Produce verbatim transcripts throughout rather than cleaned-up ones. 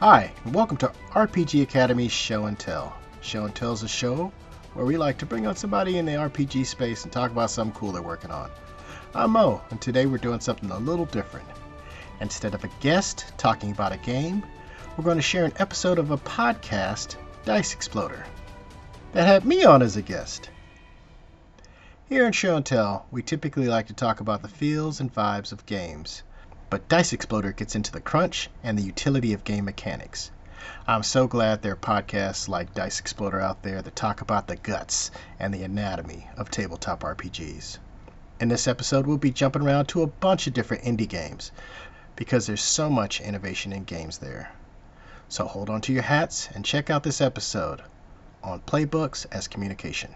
Hi, and welcome to R P G Academy's Show and Tell. Show and Tell is a show where we like to bring on somebody in the R P G space and talk about something cool they're working on. I'm Mo, and today we're doing something a little different. Instead of a guest talking about a game, we're going to share an episode of a podcast, Dice Exploder, that had me on as a guest. Here in Show and Tell, we typically like to talk about the feels and vibes of games. But Dice Exploder gets into the crunch and the utility of game mechanics. I'm so glad there are podcasts like Dice Exploder out there that talk about the guts and the anatomy of tabletop R P Gs. In this episode, we'll be jumping around to a bunch of different indie games because there's so much innovation in games there. So hold on to your hats and check out this episode on Playbooks as Communication.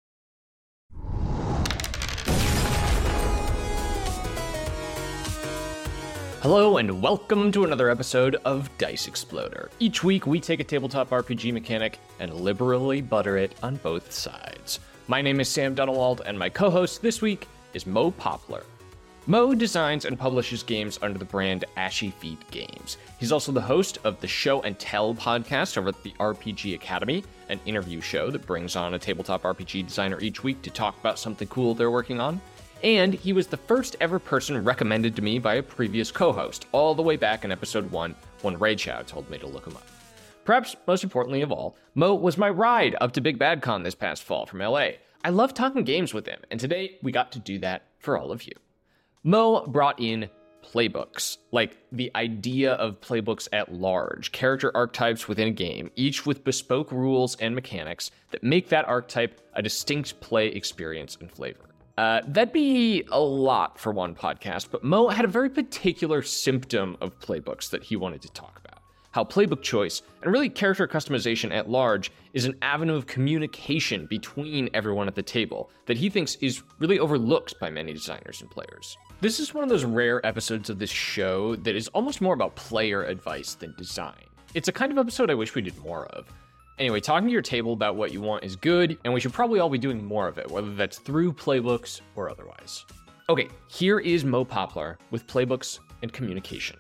Hello and welcome to another episode of Dice Exploder. Each week we take a tabletop R P G mechanic and liberally butter it on both sides. My name is Sam Dunewald and my co-host this week is Mo Poplar. Mo designs and publishes games under the brand Ashy Feet Games. He's also the host of the Show and Tell podcast over at the R P G Academy, an interview show that brings on a tabletop R P G designer each week to talk about something cool they're working on. And he was the first ever person recommended to me by a previous co-host, all the way back in episode one, when Ray Chow told me to look him up. Perhaps most importantly of all, Mo was my ride up to Big Bad Con this past fall from L A. I love talking games with him, and today we got to do that for all of you. Mo brought in playbooks, like the idea of playbooks at large, character archetypes within a game, each with bespoke rules and mechanics that make that archetype a distinct play experience and flavor. Uh, that'd be a lot for one podcast, but Mo had a very particular symptom of playbooks that he wanted to talk about. How playbook choice, and really character customization at large, is an avenue of communication between everyone at the table that he thinks is really overlooked by many designers and players. This is one of those rare episodes of this show that is almost more about player advice than design. It's a kind of episode I wish we did more of. Anyway, talking to your table about what you want is good, and we should probably all be doing more of it, whether that's through playbooks or otherwise. Okay, here is Mo Poplar with playbooks and communication.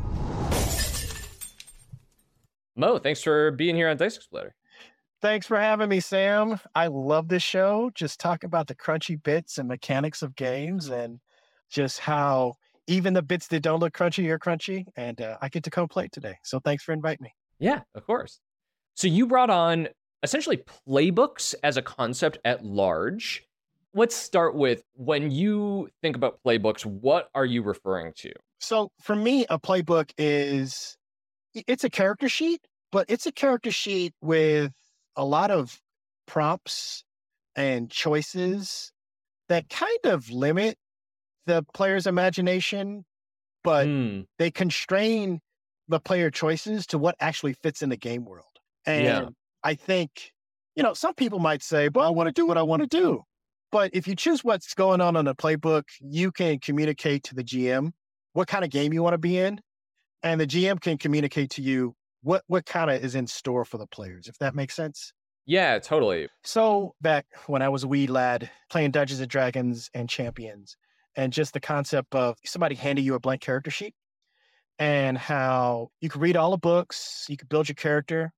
Mo, thanks for being here on Dice Exploder. Thanks for having me, Sam. I love this show. Just talk about the crunchy bits and mechanics of games and just how even the bits that don't look crunchy are crunchy. And uh, I get to co-play today. So thanks for inviting me. Yeah, of course. So you brought on essentially playbooks as a concept at large. Let's start with, when you think about playbooks, what are you referring to? So for me, a playbook is, it's a character sheet, but it's a character sheet with a lot of prompts and choices that kind of limit the player's imagination, but mm. they constrain the player choices to what actually fits in the game world. And yeah. I think, you know, some people might say, well, I want to do what I want to do. But if you choose what's going on in a playbook, you can communicate to the G M what kind of game you want to be in. And the G M can communicate to you what, what kind of is in store for the players, if that makes sense. Yeah, totally. So back when I was a wee lad playing Dungeons and Dragons and Champions, and just the concept of somebody handing you a blank character sheet and how you could read all the books, you could build your character,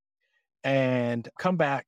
and come back,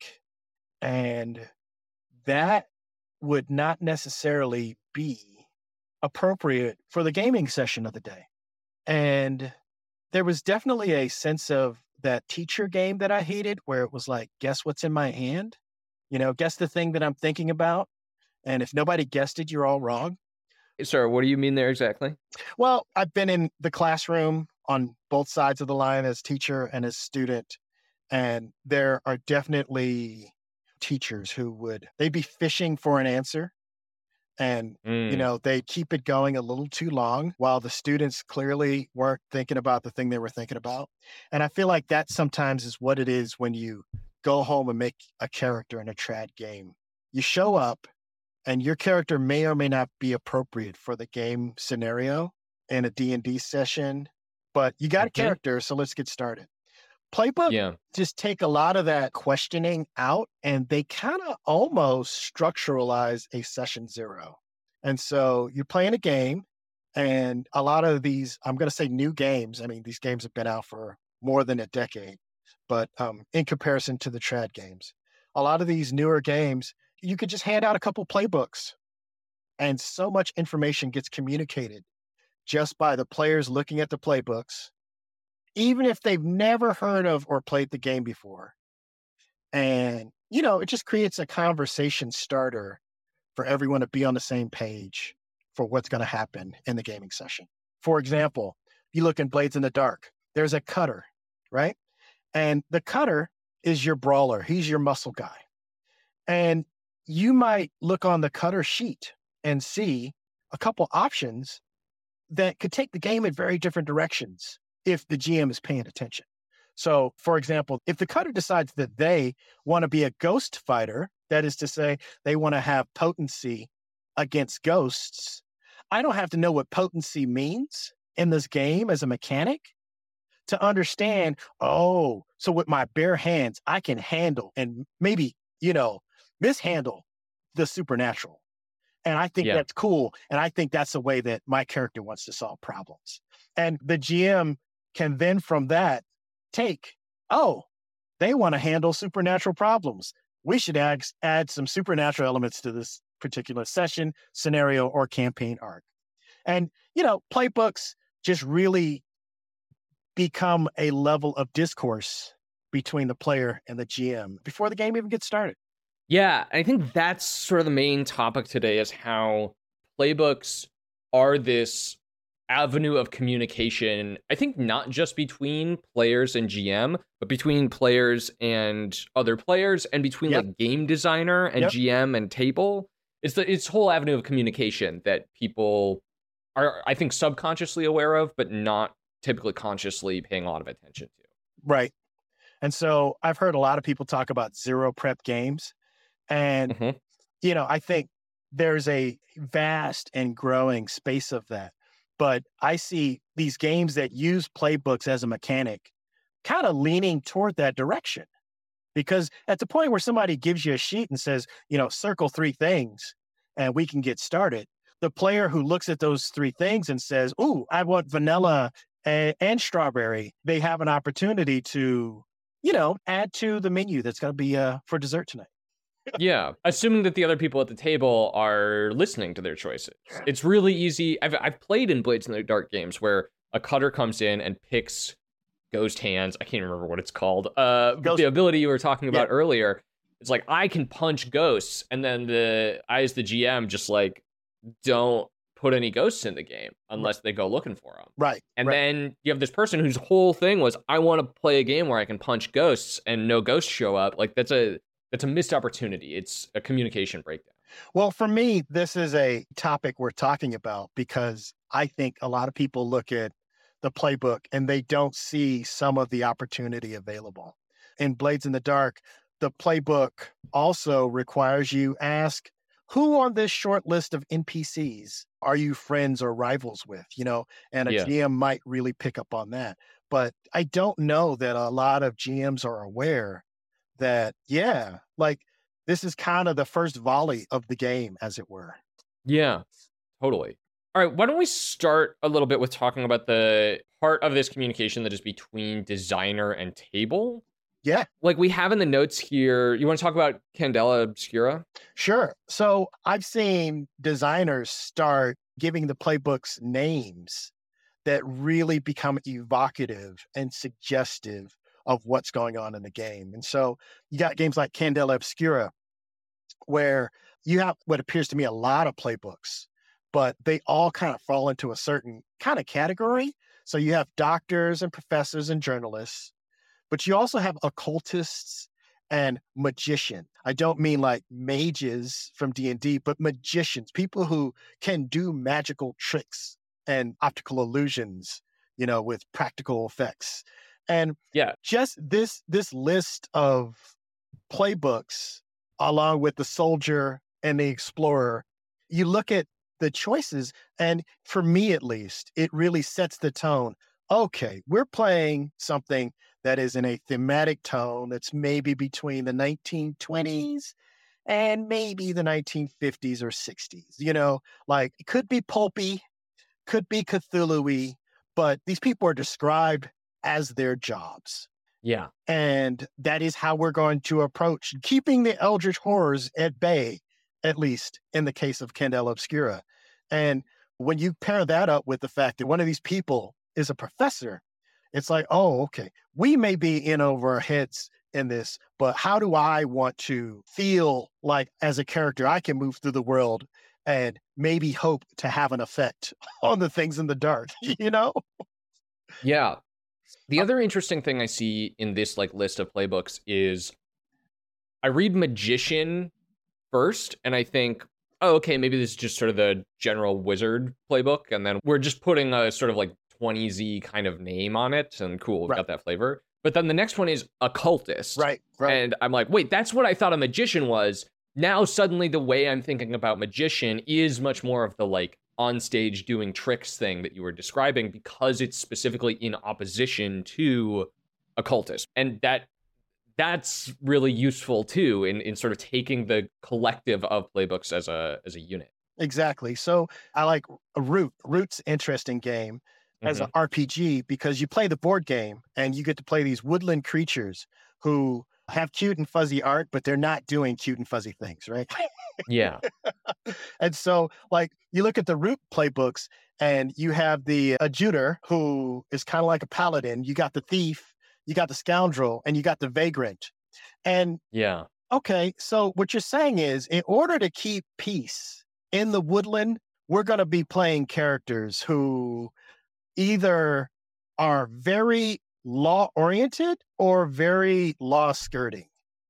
and that would not necessarily be appropriate for the gaming session of the day. And there was definitely a sense of that teacher game that I hated, where it was like, guess what's in my hand? You know, guess the thing that I'm thinking about. And if nobody guessed it, you're all wrong. Sir, what do you mean there exactly? Well, I've been in the classroom on both sides of the line as teacher and as student. And there are definitely teachers who would, they'd be fishing for an answer. And, mm. you know, they keep it going a little too long while the students clearly weren't thinking about the thing they were thinking about. And I feel like that sometimes is what it is when you go home and make a character in a trad game. You show up and your character may or may not be appropriate for the game scenario in a D and D session, but you got okay. a character, so let's get started. Playbook yeah. just take a lot of that questioning out, and they kind of almost structuralize a session zero. And so you're playing a game, and a lot of these, I'm going to say new games. I mean, these games have been out for more than a decade. But um, in comparison to the trad games, a lot of these newer games, you could just hand out a couple playbooks and so much information gets communicated just by the players looking at the playbooks, even if they've never heard of or played the game before. And, you know, it just creates a conversation starter for everyone to be on the same page for what's going to happen in the gaming session. For example, you look in Blades in the Dark, there's a cutter, right? And the cutter is your brawler. He's your muscle guy. And you might look on the cutter sheet and see a couple options that could take the game in very different directions if the G M is paying attention. So, for example, if the cutter decides that they want to be a ghost fighter, that is to say, they want to have potency against ghosts, I don't have to know what potency means in this game as a mechanic to understand, oh, so with my bare hands, I can handle and maybe, you know, mishandle the supernatural. And I think Yeah. that's cool. And I think that's the way that my character wants to solve problems. And the G M can then from that take, oh, they want to handle supernatural problems. We should add, add some supernatural elements to this particular session, scenario, or campaign arc. And, you know, playbooks just really become a level of discourse between the player and the G M before the game even gets started. Yeah, I think that's sort of the main topic today is how playbooks are this avenue of communication, I think not just between players and G M, but between players and other players and between Yep. like game designer and Yep. G M and table. It's the it's whole avenue of communication that people are, I think, subconsciously aware of, but not typically consciously paying a lot of attention to. Right. And so I've heard a lot of people talk about zero prep games. And, Mhm. you know, I think there's a vast and growing space of that. But I see these games that use playbooks as a mechanic kind of leaning toward that direction. Because at the point where somebody gives you a sheet and says, you know, circle three things and we can get started, the player who looks at those three things and says, ooh, I want vanilla and, and strawberry, they have an opportunity to, you know, add to the menu that's going to be uh, for dessert tonight. Yeah, assuming that the other people at the table are listening to their choices. It's really easy. I've I've played in Blades in the Dark games where a cutter comes in and picks ghost hands. I can't remember what it's called. Uh, but Ghost- the ability you were talking about Yeah. earlier, it's like I can punch ghosts, and then the I as the G M just like don't put any ghosts in the game unless they go looking for them. Right. And right. then you have this person whose whole thing was, I want to play a game where I can punch ghosts and no ghosts show up. Like that's a that's a missed opportunity. It's a communication breakdown. Well, for me, this is a topic we're talking about because I think a lot of people look at the playbook and they don't see some of the opportunity available. In Blades in the Dark, the playbook also requires you ask, who on this short list of N P Cs are you friends or rivals with? You know, and a Yeah. G M might really pick up on that. But I don't know that a lot of G Ms are aware that, yeah, like this is kind of the first volley of the game, as it were. Yeah, totally. All right, why don't we start a little bit with talking about the part of this communication that is between designer and table? Yeah, Like we have in the notes here, you want to talk about Candela Obscura? sure. So I've seen designers start giving the playbooks names that really become evocative and suggestive of what's going on in the game. And so you got games like Candela Obscura, where you have what appears to me a lot of playbooks, but they all kind of fall into a certain kind of category. So you have doctors and professors and journalists, but you also have occultists and magicians. I don't mean like mages from D and D, but magicians, people who can do magical tricks and optical illusions, you know, with practical effects. And Yeah. just this this list of playbooks, along with the soldier and the explorer, you look at the choices, and for me at least, it really sets the tone. Okay, we're playing something that is in a thematic tone that's maybe between the nineteen twenties and maybe the nineteen fifties or sixties. You know, like it could be pulpy, could be Cthulhu-y, but these people are described as their jobs. Yeah. And that is how we're going to approach keeping the Eldritch horrors at bay, at least in the case of Candela Obscura. And when you pair that up with the fact that one of these people is a professor, it's like, oh, okay, we may be in over our heads in this, but how do I want to feel like as a character, I can move through the world and maybe hope to have an effect on the things in the dark, you know? Yeah. The other interesting thing I see in this like list of playbooks is I read Magician first, and I think, oh, okay, maybe this is just sort of the general wizard playbook, and then we're just putting a sort of like twenty Z kind of name on it, and cool, we've Right. got that flavor. But then the next one is Occultist. Right, right. And I'm like, wait, that's what I thought a Magician was. Now suddenly the way I'm thinking about Magician is much more of the like on stage doing tricks thing that you were describing, because it's specifically in opposition to Occultist. And that that's really useful too in, in sort of taking the collective of playbooks as a as a unit. Exactly. So I like a Root. Root's interesting game as Mhm. an R P G because you play the board game and you get to play these woodland creatures who have cute and fuzzy art, but they're not doing cute and fuzzy things, right? Yeah. And so, like, you look at the Root playbooks and you have the adjutor who is kind of like a paladin. You got the thief, you got the scoundrel, and you got the vagrant. And Yeah. okay, so what you're saying is in order to keep peace in the woodland, we're going to be playing characters who either are very law oriented or very law skirting.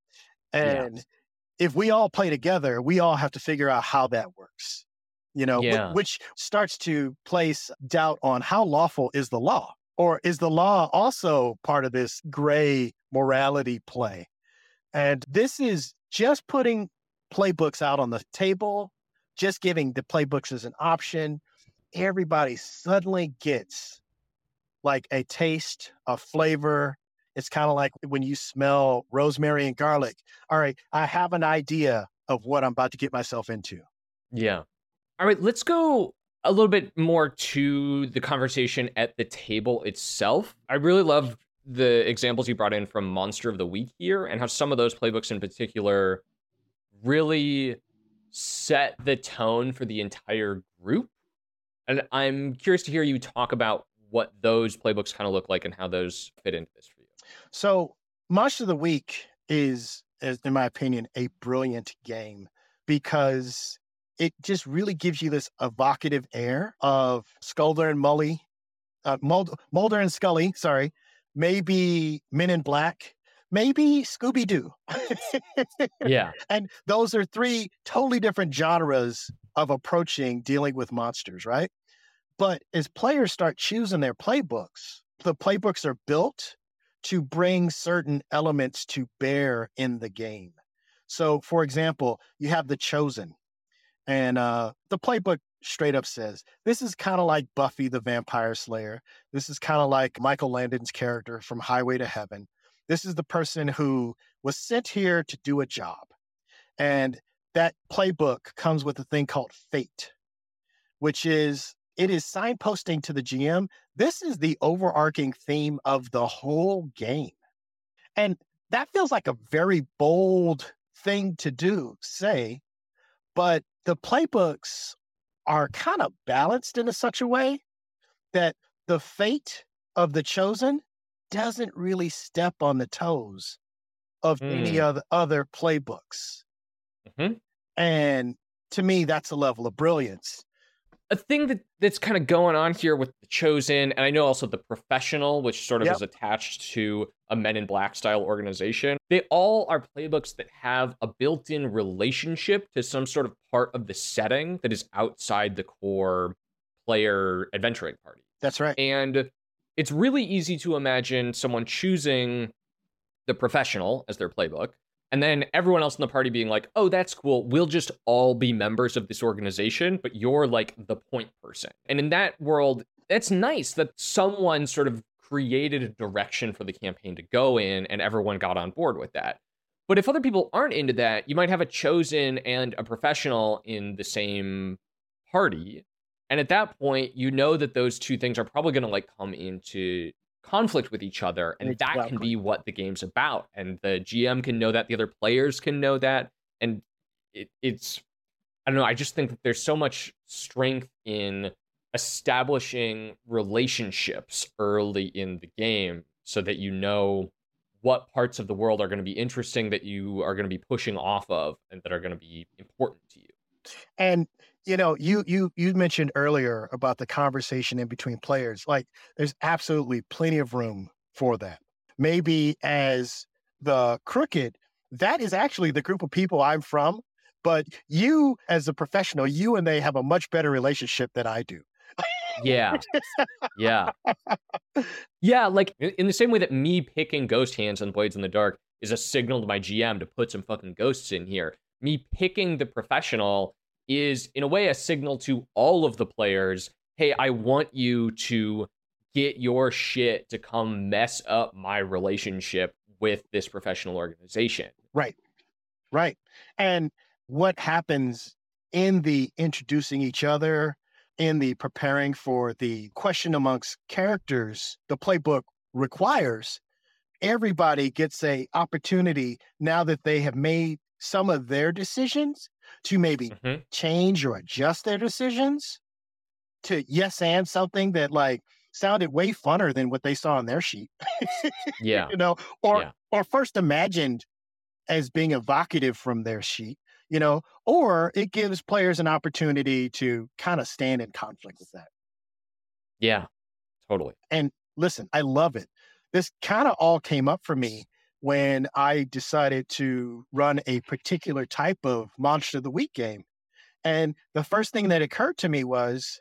And Yes. if we all play together, we all have to figure out how that works, you know, wh- Yeah. which starts to place doubt on how lawful is the law, or is the law also part of this gray morality play? And this is just putting playbooks out on the table, just giving the playbooks as an option. Everybody suddenly gets like a taste, a flavor. It's kind of like when you smell rosemary and garlic. All right, I have an idea of what I'm about to get myself into. Yeah. All right, let's go a little bit more to the conversation at the table itself. I really love the examples you brought in from Monster of the Week here, and how some of those playbooks in particular really set the tone for the entire group. And I'm curious to hear you talk about what those playbooks kind of look like and how those fit into this for you. So, Monster of the Week is, is, in my opinion, a brilliant game because it just really gives you this evocative air of Skulder and Mully, uh, Mulder, Mulder and Scully, sorry, maybe Men in Black, maybe Scooby-Doo. Yeah. And those are three totally different genres of approaching dealing with monsters, right? But as players start choosing their playbooks, the playbooks are built to bring certain elements to bear in the game. So, for example, you have The Chosen, and uh, the playbook straight up says, this is kind of like Buffy the Vampire Slayer. This is kind of like Michael Landon's character from Highway to Heaven. This is the person who was sent here to do a job. And that playbook comes with a thing called Fate, which is, it is signposting to the G M, this is the overarching theme of the whole game. And that feels like a very bold thing to do, say, but the playbooks are kind of balanced in a such a way that the fate of the chosen doesn't really step on the toes of any Mm. other other playbooks. Mhm. And to me, that's a level of brilliance. A thing that, that's kind of going on here with the Chosen, and I know also the Professional, which sort of Yep. is attached to a Men in Black style organization. They all are playbooks that have a built-in relationship to some sort of part of the setting that is outside the core player adventuring party. That's right. And it's really easy to imagine someone choosing the Professional as their playbook, and then everyone else in the party being like, oh, that's cool. We'll just all be members of this organization, but you're like the point person. And in that world, that's nice that someone sort of created a direction for the campaign to go in and everyone got on board with that. But if other people aren't into that, you might have a Chosen and a Professional in the same party. And at that point, you know that those two things are probably going to like come into conflict with each other, and exactly. that can be what the game's about. And the G M can know that, the other players can know that, and it, it's I don't know. I just think that there's so much strength in establishing relationships early in the game, so that you know what parts of the world are going to be interesting, that you are going to be pushing off of, and that are going to be important to you. And you know, you you you mentioned earlier about the conversation in between players. Like, there's absolutely plenty of room for that. Maybe as the Crooked, that is actually the group of people I'm from. But you, as a professional, you and they have a much better relationship than I do. Yeah. Yeah. Yeah, like in the same way that me picking Ghost Hands on Blades in the Dark is a signal to my G M to put some fucking ghosts in here, me picking the professional is, in a way, a signal to all of the players, hey, I want you to get your shit to come mess up my relationship with this professional organization. Right. Right. And what happens in the introducing each other, in the preparing for the question amongst characters, the playbook requires everybody gets a opportunity, now that they have made some of their decisions, to maybe mm-hmm. change or adjust their decisions, to yes and something that like sounded way funner than what they saw on their sheet. Yeah. You know, or yeah. or first imagined as being evocative from their sheet, you know, or it gives players an opportunity to kind of stand in conflict with that. Yeah, totally. And listen, I love it. This kind of all came up for me when I decided to run a particular type of Monster of the Week game. And the first thing that occurred to me was,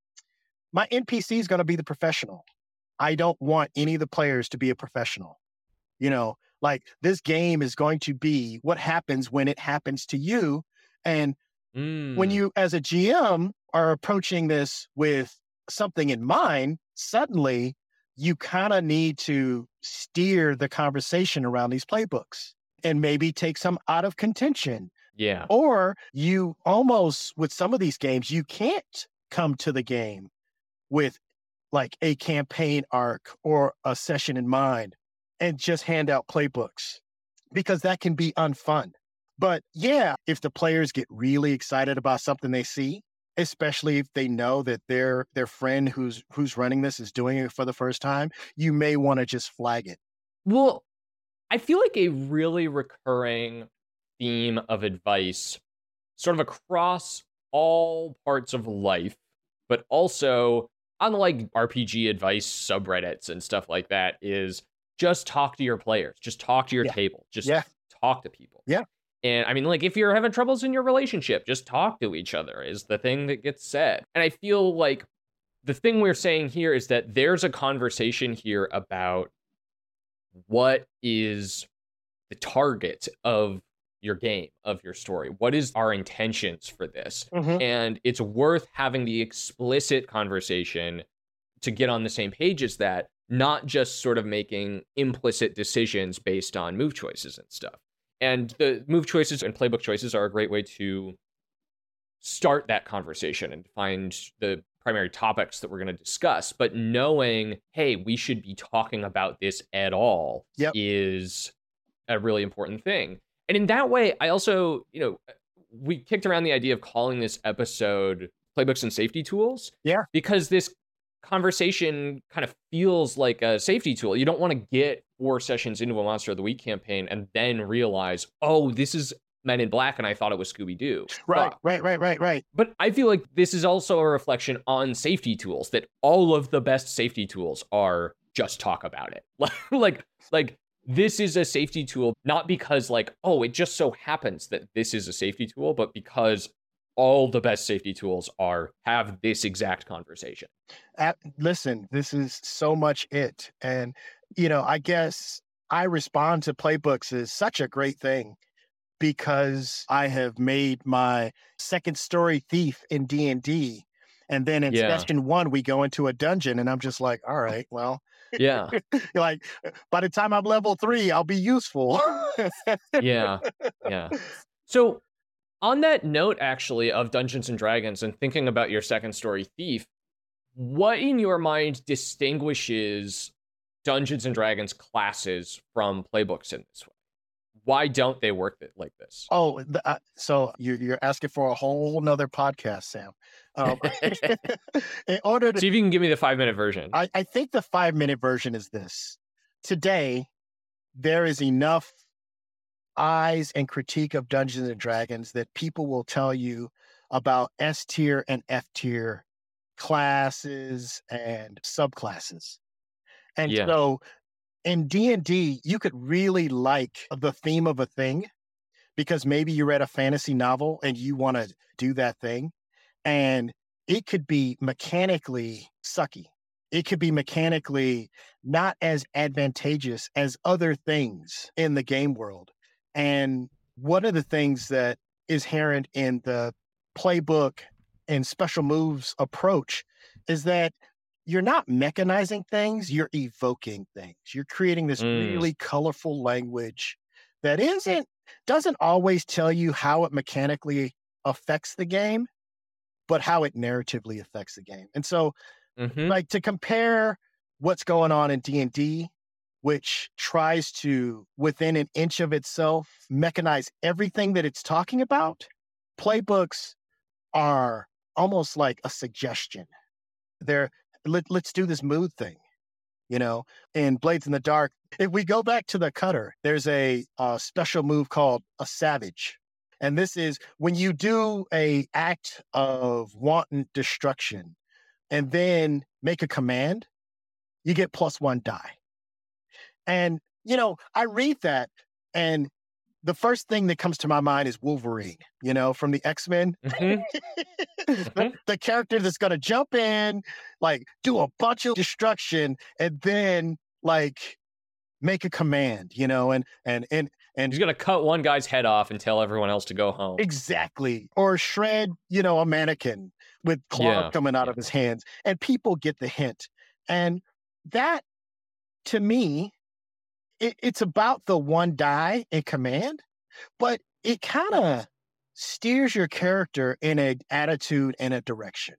my N P C is going to be the professional. I don't want any of the players to be a professional. You know, like, this game is going to be what happens when it happens to you. And mm. when you, as a G M, are approaching this with something in mind, suddenly you kind of need to steer the conversation around these playbooks and maybe take some out of contention. Yeah. Or you almost, with some of these games, you can't come to the game with like a campaign arc or a session in mind and just hand out playbooks, because that can be unfun. But yeah, if the players get really excited about something they see, especially if they know that their their friend who's who's running this is doing it for the first time, you may want to just flag it. Well, I feel like a really recurring theme of advice, sort of across all parts of life, but also on like R P G advice subreddits and stuff like that, is just talk to your players. Just talk to your yeah. table. Just yeah. talk to people. Yeah. And I mean, like, if you're having troubles in your relationship, just talk to each other is the thing that gets said. And I feel like the thing we're saying here is that there's a conversation here about what is the target of your game, of your story. What is our intentions for this? Mm-hmm. And it's worth having the explicit conversation to get on the same page as that, not just sort of making implicit decisions based on move choices and stuff. And the move choices and playbook choices are a great way to start that conversation and find the primary topics that we're going to discuss. But knowing, hey, we should be talking about this at all yep. is a really important thing. And in that way, I also, you know, we kicked around the idea of calling this episode Playbooks and Safety Tools. Yeah. Because this conversation kind of feels like a safety tool. You don't want to get four sessions into a Monster of the Week campaign and then realize, oh, this is Men in Black and I thought it was Scooby-Doo. Right, but, right, right, right, right. But I feel like this is also a reflection on safety tools, that all of the best safety tools are just talk about it. like, like this is a safety tool, not because like, oh, it just so happens that this is a safety tool, but because all the best safety tools are have this exact conversation. At, listen, this is so much it. And, you know, I guess I respond to playbooks as such a great thing because I have made my second story thief in D and D. And then in yeah. session one, we go into a dungeon and I'm just like, all right, well, yeah. like by the time I'm level three, I'll be useful. yeah. Yeah. So on that note, actually, of Dungeons and Dragons and thinking about your second story thief, what in your mind distinguishes Dungeons and Dragons classes from playbooks in this way? Why don't they work th- like this? Oh, the, uh, so you're, you're asking for a whole nother podcast, Sam. Um, in order to, See if you can give me the five minute version. I, I think the five minute version is this. Today, there is enough eyes and critique of Dungeons and Dragons that people will tell you about S tier and F tier classes and subclasses. And Yeah. so in D and D, you could really like the theme of a thing because maybe you read a fantasy novel and you want to do that thing. And it could be mechanically sucky. It could be mechanically not as advantageous as other things in the game world. And one of the things that is inherent in the playbook and special moves approach is that you're not mechanizing things, you're evoking things. You're creating this Mm. really colorful language that isn't doesn't always tell you how it mechanically affects the game, but how it narratively affects the game. And so, Mhm. like, to compare what's going on in D and D, which tries to, within an inch of itself, mechanize everything that it's talking about, playbooks are almost like a suggestion. They're, let, let's do this mood thing, you know? In Blades in the Dark, if we go back to the cutter, there's a, a special move called a Savage. And this is when you do a act of wanton destruction and then make a command, you get plus one die. And, you know, I read that and the first thing that comes to my mind is Wolverine, you know, from the X-Men. Mhm. the, the character that's going to jump in, like do a bunch of destruction and then like make a command, you know, and, and, and, and He's gonna cut one guy's head off and tell everyone else to go home. exactly. Or shred, you know, a mannequin with claws Yeah, coming out yeah. of his hands. And people get the hint. And that, to me, it, it's about the one die in command, but it kind of steers your character in an attitude and a direction.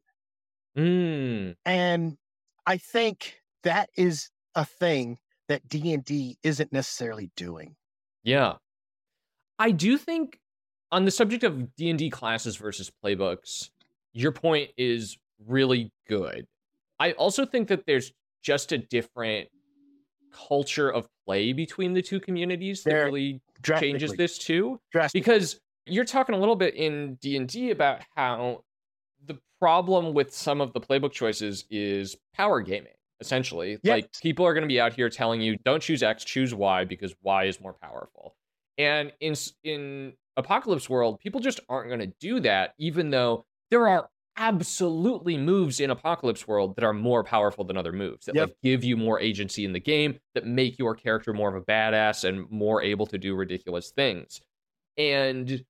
Mm. And I think that is a thing that D and D isn't necessarily doing. Yeah. I do think on the subject of D and D classes versus playbooks, your point is really good. I also think that there's just a different culture of play between the two communities that There- really Drastically. changes this too. Drastically. Because you're talking a little bit in D and D about how the problem with some of the playbook choices is power gaming, essentially. Yes. Like, people are going to be out here telling you, don't choose X, choose Y, because Y is more powerful. And in in Apocalypse World, people just aren't going to do that, even though there are absolutely moves in Apocalypse World that are more powerful than other moves, that Yep. like give you more agency in the game, that make your character more of a badass and more able to do ridiculous things. And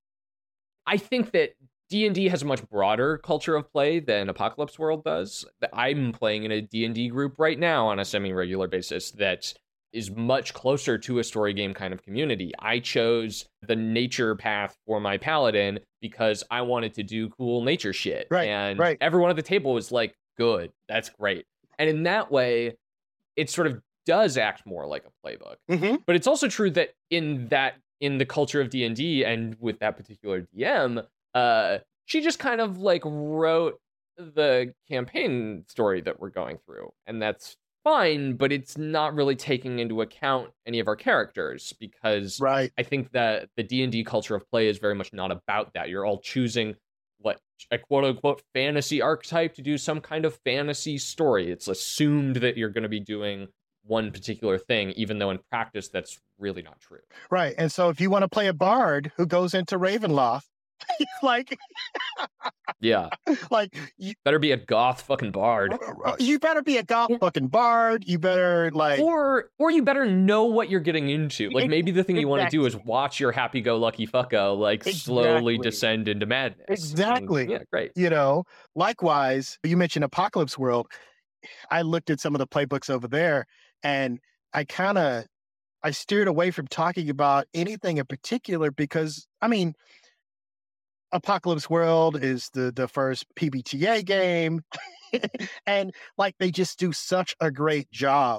I think that D and D has a much broader culture of play than Apocalypse World does. I'm playing in a D and D group right now on a semi-regular basis that is much closer to a story game kind of community. I chose the nature path for my paladin because I wanted to do cool nature shit. Right, and right. everyone at the table was like, good, that's great. And in that way, it sort of does act more like a playbook. Mm-hmm. But it's also true that in that in the culture of D and D and with that particular D M, uh, she just kind of like wrote the campaign story that we're going through. And that's fine, but it's not really taking into account any of our characters, because Right. I think that the D and D culture of play is very much not about that. You're all choosing what a quote unquote fantasy archetype to do some kind of fantasy story. It's assumed that you're going to be doing one particular thing, even though in practice that's really not true. Right. And so if you want to play a bard who goes into Ravenloft, like, Yeah. like you, Better be a goth fucking bard. you better be a goth Yeah. fucking bard. You better like, Or or you better know what you're getting into. Like, maybe the thing you want to do is watch your happy-go-lucky fucko like slowly Exactly. descend into madness. Exactly. And, yeah, great. you know, likewise, you mentioned Apocalypse World. I looked at some of the playbooks over there and I kind of, I steered away from talking about anything in particular because, I mean, Apocalypse World is the, the first P B T A game. And like, they just do such a great job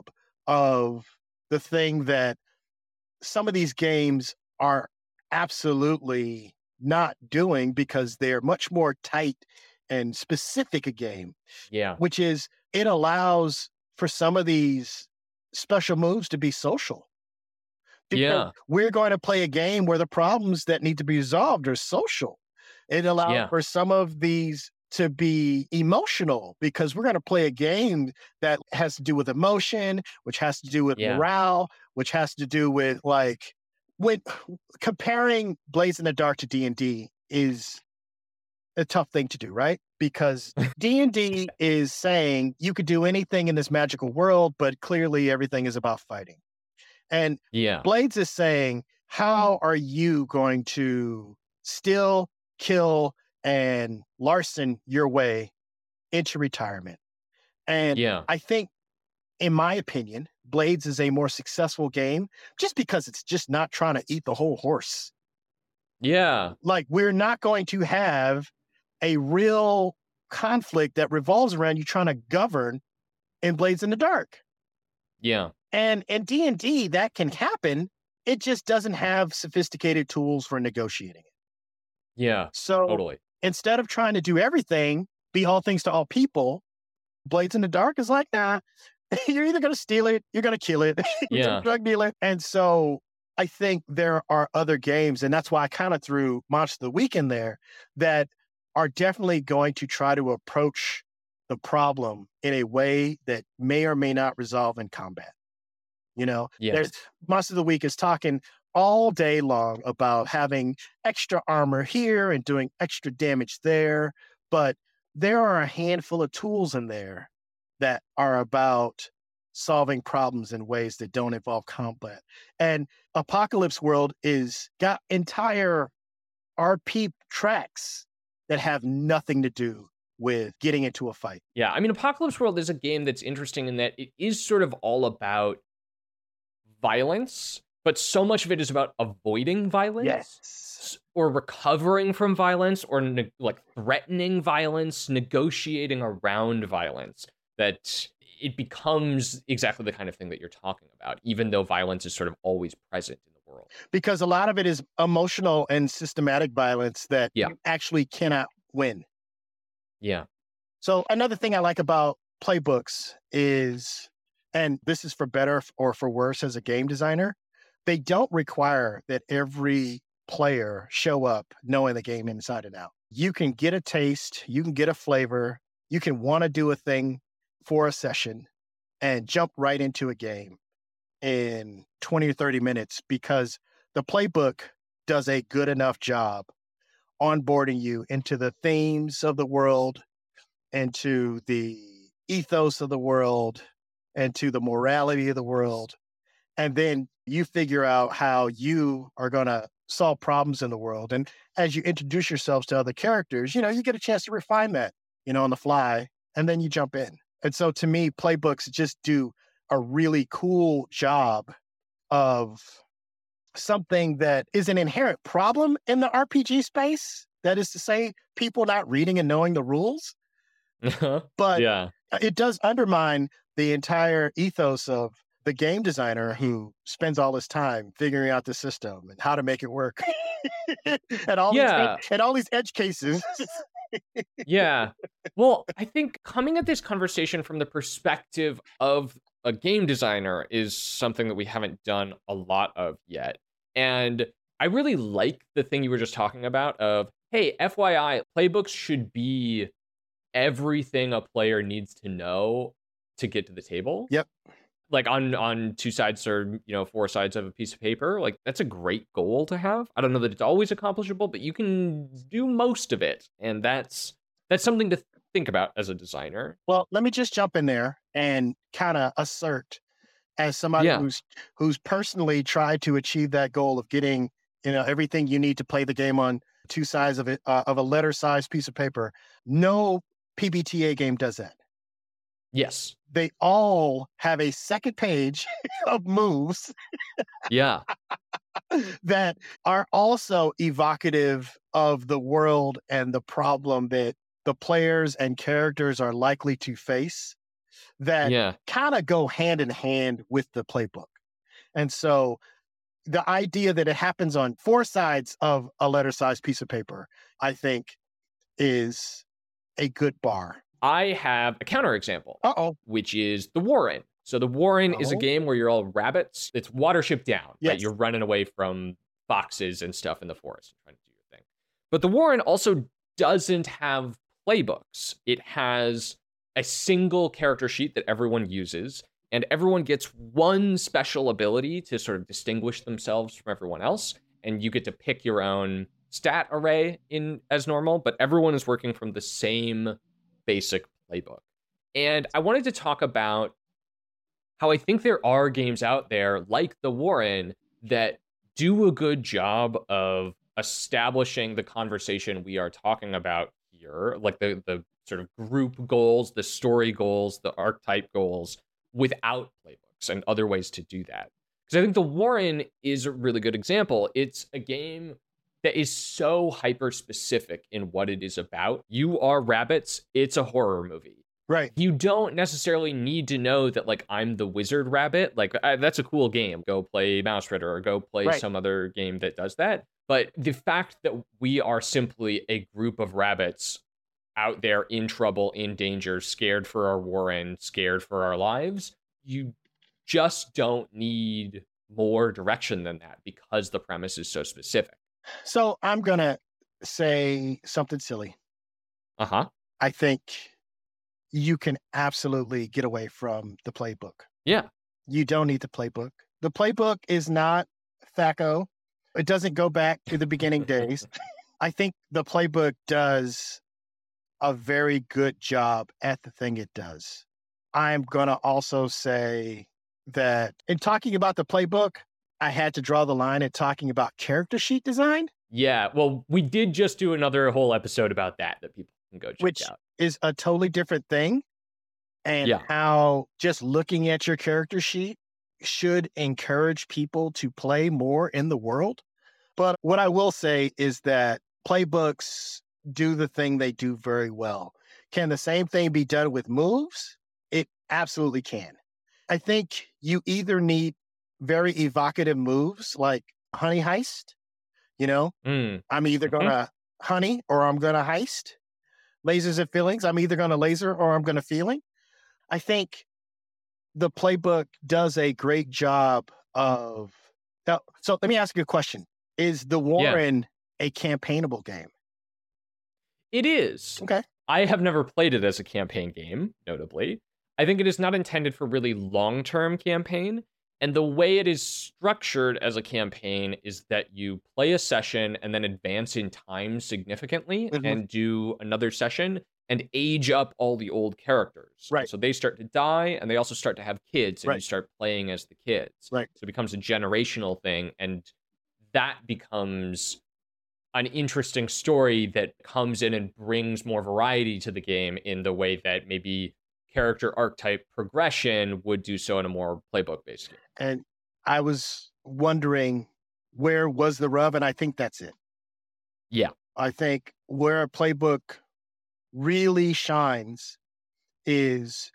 of the thing that some of these games are absolutely not doing because they're much more tight and specific a game, Yeah. which is it allows for some of these special moves to be social. Because Yeah. we're going to play a game where the problems that need to be resolved are social. It allows Yeah. for some of these to be emotional because we're going to play a game that has to do with emotion, which has to do with Yeah. morale, which has to do with like when comparing Blades in the Dark to D and D is a tough thing to do, right? Because D and D is saying you could do anything in this magical world, but clearly everything is about fighting. And Yeah. Blades is saying, how are you going to still kill and larcen your way into retirement? And Yeah. I think, in my opinion, Blades is a more successful game just because it's just not trying to eat the whole horse. Yeah. Like, we're not going to have a real conflict that revolves around you trying to govern in Blades in the Dark. Yeah. And in D and D, that can happen. It just doesn't have sophisticated tools for negotiating it. Yeah. So Totally. instead of trying to do everything, be all things to all people, Blades in the Dark is like, nah, you're either going to steal it, you're going to kill it, you're Yeah. a drug dealer. And so I think there are other games, and that's why I kind of threw Monster of the Week in there, that are definitely going to try to approach the problem in a way that may or may not resolve in combat. You know, Yes. there's Monster of the Week is talking all day long about having extra armor here and doing extra damage there. But there are a handful of tools in there that are about solving problems in ways that don't involve combat. And Apocalypse World is got entire R P tracks that have nothing to do with getting into a fight. Yeah. I mean, Apocalypse World is a game that's interesting in that it is sort of all about violence, but so much of it is about avoiding violence. Yes. Or recovering from violence, or ne- like threatening violence, negotiating around violence, that it becomes exactly the kind of thing that you're talking about, even though violence is sort of always present in the world. Because a lot of it is emotional and systematic violence that Yeah. you actually cannot win. Yeah. So another thing I like about playbooks is, and this is for better or for worse as a game designer, they don't require that every player show up knowing the game inside and out. You can get a taste, you can get a flavor, you can want to do a thing for a session and jump right into a game in twenty or thirty minutes because the playbook does a good enough job onboarding you into the themes of the world, into the ethos of the world, and to the morality of the world. And then you figure out how you are going to solve problems in the world. And as you introduce yourselves to other characters, you know, you get a chance to refine that, you know, on the fly, and then you jump in. And so to me, playbooks just do a really cool job of something that is an inherent problem in the R P G space. That is to say, people not reading and knowing the rules. But yeah. it does undermine the entire ethos of the game designer who spends all his time figuring out the system and how to make it work. and all Yeah. these and all these edge cases. Yeah. Well, I think coming at this conversation from the perspective of a game designer is something that we haven't done a lot of yet. And I really like the thing you were just talking about of, hey, F Y I, playbooks should be everything a player needs to know to get to the table. Yep. Like on on two sides or, you know, four sides of a piece of paper. Like, that's a great goal to have. I don't know that it's always accomplishable, but you can do most of it. And that's that's something to think about as a designer. Well, let me just jump in there and kind of assert, as somebody Yeah. who's who's personally tried to achieve that goal of getting, you know, everything you need to play the game on two sides of it, uh, of a letter-sized piece of paper. No P B T A game does that. Yes. They all have a second page of moves Yeah. that are also evocative of the world and the problem that the players and characters are likely to face. that Yeah. kind of go hand in hand with the playbook. And so the idea that it happens on four sides of a letter-sized piece of paper, I think, is a good bar. I have a counterexample, Uh-oh. which is The Warren. So The Warren is a Oh. game where you're all rabbits. It's Watership Down, right? Yes. You're running away from foxes and stuff in the forest and trying to do your thing. But The Warren also doesn't have playbooks. It has a single character sheet that everyone uses, and everyone gets one special ability to sort of distinguish themselves from everyone else, and you get to pick your own stat array in as normal, but everyone is working from the same basic playbook. And I wanted to talk about how I think there are games out there like The Warren that do a good job of establishing the conversation we are talking about here, like the the sort of group goals, the story goals, the archetype goals, without playbooks and other ways to do that. Because I think The Warren is a really good example. It's a game that is so hyper specific in what it is about. You are rabbits. It's a horror movie. Right. You don't necessarily need to know that, like, I'm the wizard rabbit. Like, I, that's a cool game. Go play Mouse Ritter or go play Right. some other game that does that. But the fact that we are simply a group of rabbits out there in trouble, in danger, scared for our warren, scared for our lives, you just don't need more direction than that because the premise is so specific. So I'm going to say something silly. Uh-huh. I think you can absolutely get away from the playbook. Yeah. You don't need the playbook. The playbook is not T H A C O. It doesn't go back to the beginning days. I think the playbook does a very good job at the thing it does. I'm going to also say that in talking about the playbook, I had to draw the line at talking about character sheet design. Yeah. Well, we did just do another whole episode about that that people can go check Which out. is a totally different thing. And Yeah. how just looking at your character sheet should encourage people to play more in the world. But what I will say is that playbooks do the thing they do very well. Can the same thing be done with moves? It absolutely can. I think you either need very evocative moves like Honey Heist. You know, Mm. I'm either Mhm. going to honey or I'm going to heist. Lasers and feelings. I'm either going to laser or I'm going to feeling. I think the playbook does a great job of. Now, so let me ask you a question. Is The Warren a campaignable game? It is. Okay. I have never played it as a campaign game, notably. I think it is not intended for really long-term campaign. And the way it is structured as a campaign is that you play a session and then advance in time significantly Mhm. and do another session and age up all the old characters. Right. So they start to die and they also start to have kids and you Right. start playing as the kids. Right. So it becomes a generational thing and that becomes an interesting story that comes in and brings more variety to the game in the way that maybe character archetype progression would do so in a more playbook-based game. And I was wondering where was the rub, and I think that's it. Yeah. I think where a playbook really shines is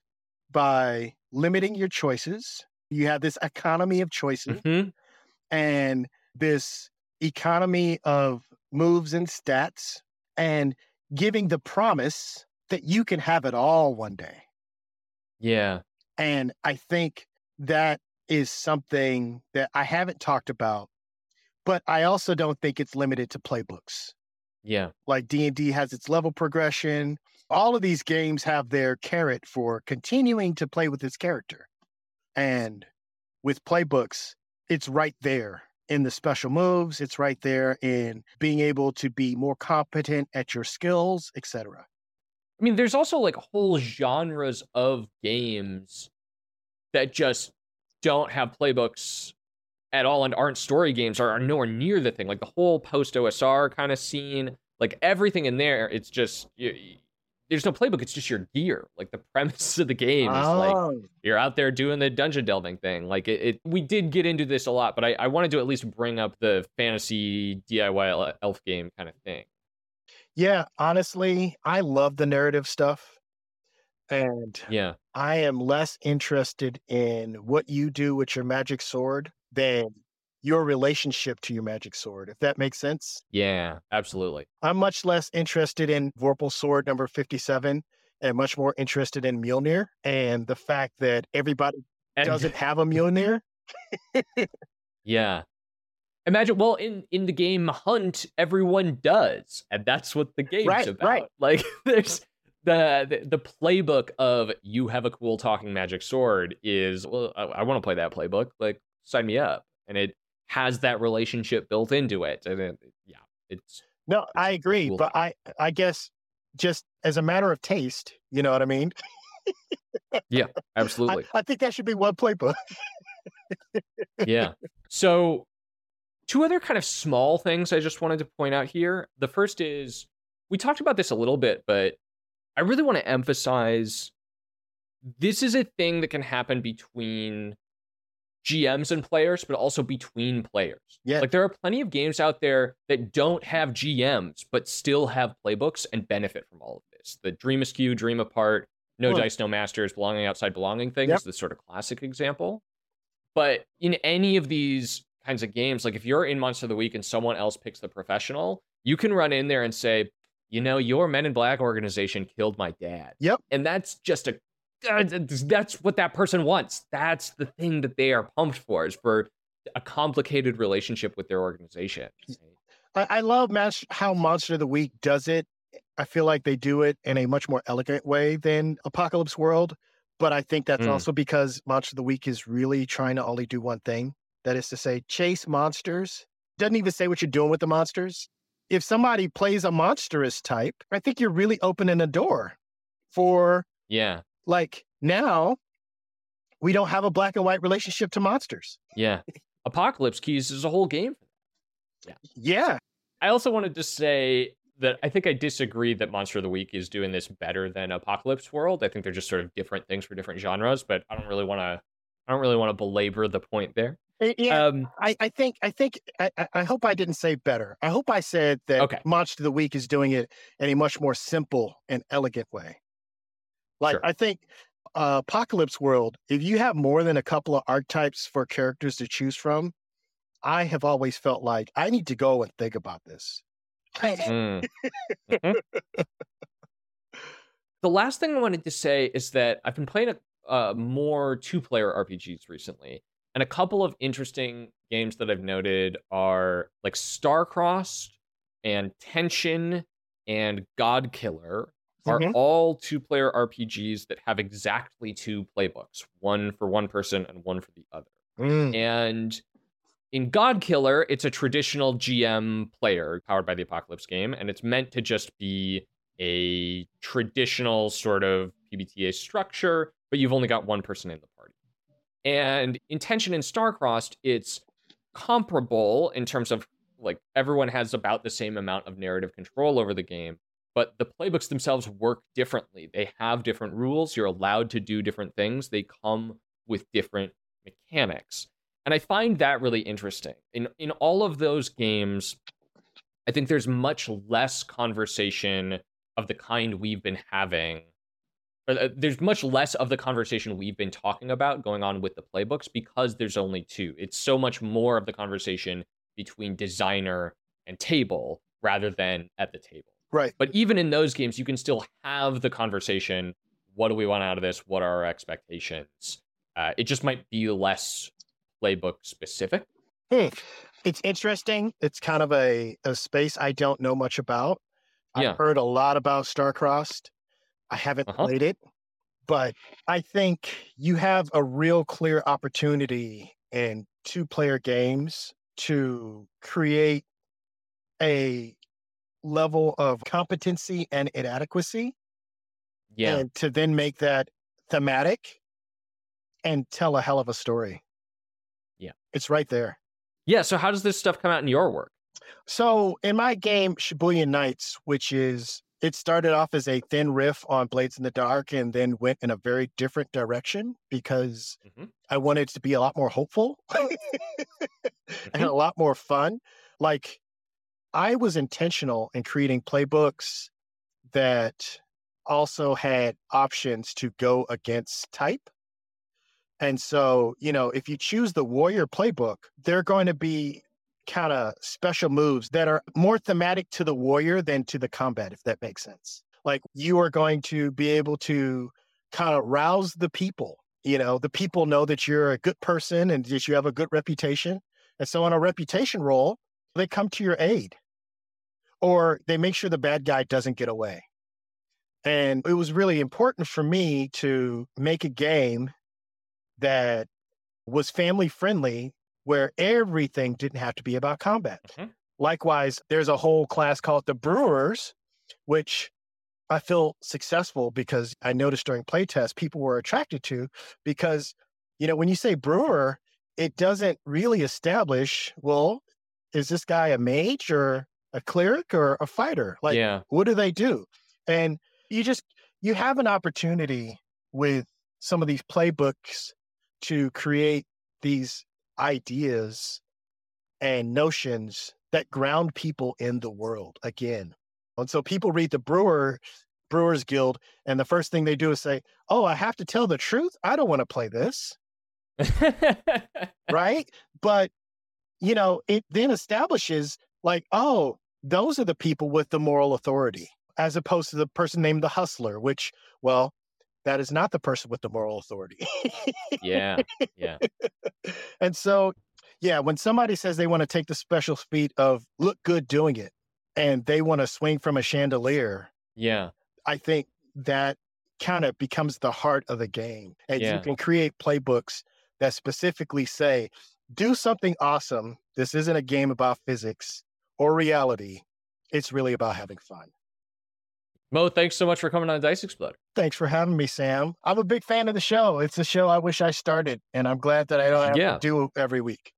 by limiting your choices. You have this economy of choices Mm-hmm. and this economy of moves and stats and giving the promise that you can have it all one day. Yeah. And I think that is something that I haven't talked about, but I also don't think it's limited to playbooks. Yeah. Like D and D has its level progression. All of these games have their carrot for continuing to play with its character. And with playbooks, it's right there in the special moves. It's right there in being able to be more competent at your skills, et cetera. I mean, there's also like whole genres of games that just don't have playbooks at all and aren't story games or are nowhere near the thing. Like the whole post-O S R kind of scene, like everything in there, it's just, you, there's no playbook. It's just your gear. Like the premise of the game is like, Oh. you're out there doing the dungeon delving thing. Like it, it we did get into this a lot, but I, I wanted to at least bring up the fantasy D I Y elf game kind of thing. Yeah, honestly, I love the narrative stuff. And Yeah. I am less interested in what you do with your magic sword than your relationship to your magic sword, if that makes sense. Yeah, absolutely. I'm much less interested in Vorpal Sword number fifty-seven and much more interested in Mjolnir and the fact that everybody And doesn't have a Mjolnir. yeah. Imagine, well, in, in the game Hunt, everyone does, and that's what the game's Right, about. right. Like, there's the, the the playbook of you have a cool talking magic sword is, well, I, I want to play that playbook. Like, sign me up, and it has that relationship built into it, and it, yeah, it's No, I agree, cool but I I guess just as a matter of taste, you know what I mean? yeah, I, absolutely, I think that should be one playbook. yeah. So, two other kind of small things I just wanted to point out here. The first is we talked about this a little bit, but I really want to emphasize this is a thing that can happen between G Ms and players, but also between players. Yeah. Like there are plenty of games out there that don't have G Ms, but still have playbooks and benefit from all of this. The Dream Askew, Dream Apart, No Hmm. Dice, No Masters, Belonging Outside Belonging thing Yep. is the sort of classic example. But in any of these kinds of games, like if you're in Monster of the Week and someone else picks the professional, you can run in there and say, you know, your Men in Black organization killed my dad. Yep. And that's just a, that's what that person wants. That's the thing that they are pumped for, is for a complicated relationship with their organization. I, I love mas- how Monster of the Week does it. I feel like they do it in a much more elegant way than Apocalypse World. But I think that's Mm. also because Monster of the Week is really trying to only do one thing. That is to say, chase monsters. Doesn't even say what you're doing with the monsters. If somebody plays a monstrous type, I think you're really opening a door for, Yeah. like, now we don't have a black and white relationship to monsters. Yeah. Apocalypse Keys is a whole game. Yeah. I also wanted to say that I think I disagree that Monster of the Week is doing this better than Apocalypse World. I think they're just sort of different things for different genres, but I don't really want to I don't really want to belabor the point there. Uh, Yeah. Um I, I think I think I, I- I hope I didn't say better. I hope I said that Okay. Monster of the Week is doing it in a much more simple and elegant way. Like Sure. I think uh, Apocalypse World, if you have more than a couple of archetypes for characters to choose from, I have always felt like I need to go and think about this. Mm. Mhm. The last thing I wanted to say is that I've been playing a, uh, more two-player R P Gs recently, and a couple of interesting games that I've noted are like Starcrossed and Tension and Godkiller are Mhm. all two-player R P Gs that have exactly two playbooks, one for one person and one for the other. Mm. And in Godkiller, it's a traditional G M player powered by the Apocalypse game, and it's meant to just be a traditional sort of P B T A structure, but you've only got one person in the party. And in Tension and Starcrossed, it's comparable in terms of like everyone has about the same amount of narrative control over the game, but the playbooks themselves work differently. They have different rules. You're allowed to do different things. They come with different mechanics. And I find that really interesting. In in all of those games, I think there's much less conversation of the kind we've been having. Or, uh, there's much less of the conversation we've been talking about going on with the playbooks because there's only two. It's so much more of the conversation between designer and table rather than at the table. Right. But even in those games, you can still have the conversation. What do we want out of this? What are our expectations? Uh, it just might be less playbook specific. Hmm. It's interesting. It's kind of a, a space I don't know much about. Yeah. I've heard a lot about Starcrossed. I haven't Uh-huh. played it, but I think you have a real clear opportunity in two player games to create a level of competency and inadequacy, Yeah. and to then make that thematic and tell a hell of a story. Yeah. It's right there. Yeah. So how does this stuff come out in your work? So in my game, Shibuya Nights, which is, it started off as a thin riff on Blades in the Dark and then went in a very different direction because Mhm. I wanted it to be a lot more hopeful and a lot more fun. Like, I was intentional in creating playbooks that also had options to go against type. And so, you know, if you choose the warrior playbook, there are going to be kind of special moves that are more thematic to the warrior than to the combat, if that makes sense. Like you are going to be able to kind of rouse the people. You know, the people know that you're a good person and that you have a good reputation. And so on a reputation roll, they come to your aid or they make sure the bad guy doesn't get away. And it was really important for me to make a game that was family friendly where everything didn't have to be about combat. Mm-hmm. Likewise, there's a whole class called the Brewers, which I feel successful because I noticed during playtest people were attracted to because, you know, when you say brewer, it doesn't really establish, well, is this guy a mage or a cleric or a fighter? Like, yeah. What do they do? And you just, you have an opportunity with some of these playbooks to create these ideas and notions that ground people in the world again. And so people read the Brewer Brewers Guild, and the first thing they do is say, oh, I have to tell the truth. I don't want to play this. Right? But, you know, it then establishes like, oh, those are the people with the moral authority, as opposed to the person named the Hustler, which, well, that is not the person with the moral authority. Yeah, yeah. And so, yeah, when somebody says they want to take the special feat of look good doing it, and they want to swing from a chandelier, yeah, I think that kind of becomes the heart of the game. And yeah. You can create playbooks that specifically say, do something awesome. This isn't a game about physics or reality. It's really about having fun. Mo, thanks so much for coming on Dice Exploder. Thanks for having me, Sam. I'm a big fan of the show. It's a show I wish I started, and I'm glad that I don't have yeah. to do every week.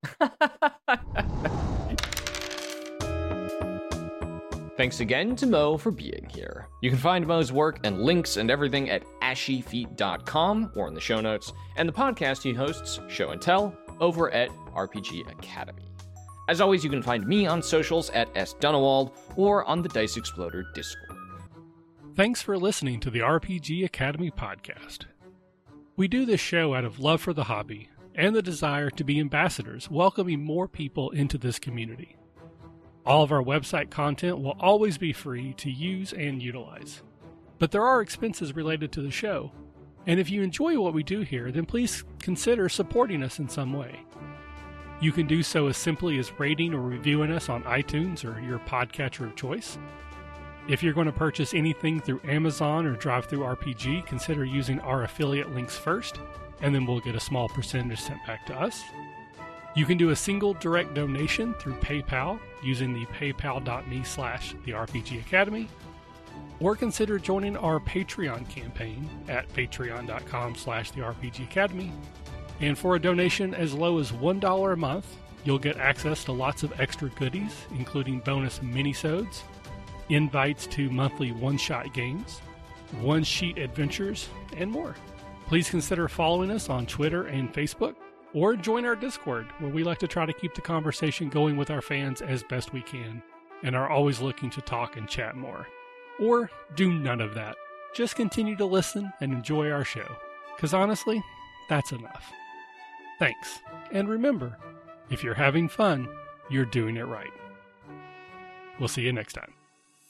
Thanks again to Mo for being here. You can find Mo's work and links and everything at ashy feet dot com or in the show notes, and the podcast he hosts, Show and Tell, over at R P G Academy. As always, you can find me on socials at S Dunewald or on the Dice Exploder Discord. Thanks for listening to the R P G Academy podcast. We do this show out of love for the hobby and the desire to be ambassadors, welcoming more people into this community. All of our website content will always be free to use and utilize. But there are expenses related to the show, and if you enjoy what we do here, then please consider supporting us in some way. You can do so as simply as rating or reviewing us on iTunes or your podcatcher of choice. If you're going to purchase anything through Amazon or DriveThruRPG, consider using our affiliate links first, and then we'll get a small percentage sent back to us. You can do a single direct donation through PayPal using the paypal.me slash the RPG Academy, or consider joining our Patreon campaign at patreon.com slash the RPG Academy. And for a donation as low as one dollar a month, you'll get access to lots of extra goodies, including bonus minisodes, invites to monthly one-shot games, one-sheet adventures, and more. Please consider following us on Twitter and Facebook, or join our Discord, where we like to try to keep the conversation going with our fans as best we can, and are always looking to talk and chat more. Or do none of that. Just continue to listen and enjoy our show, because honestly, that's enough. Thanks, and remember, if you're having fun, you're doing it right. We'll see you next time.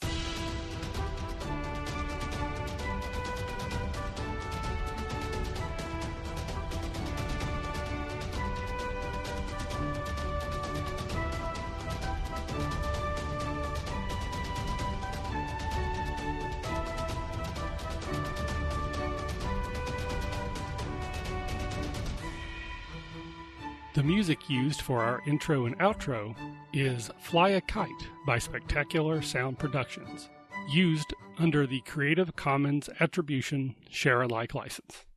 The music used for our intro and outro is Fly a Kite by Spectacular Sound Productions, used under the Creative Commons Attribution Share-alike license.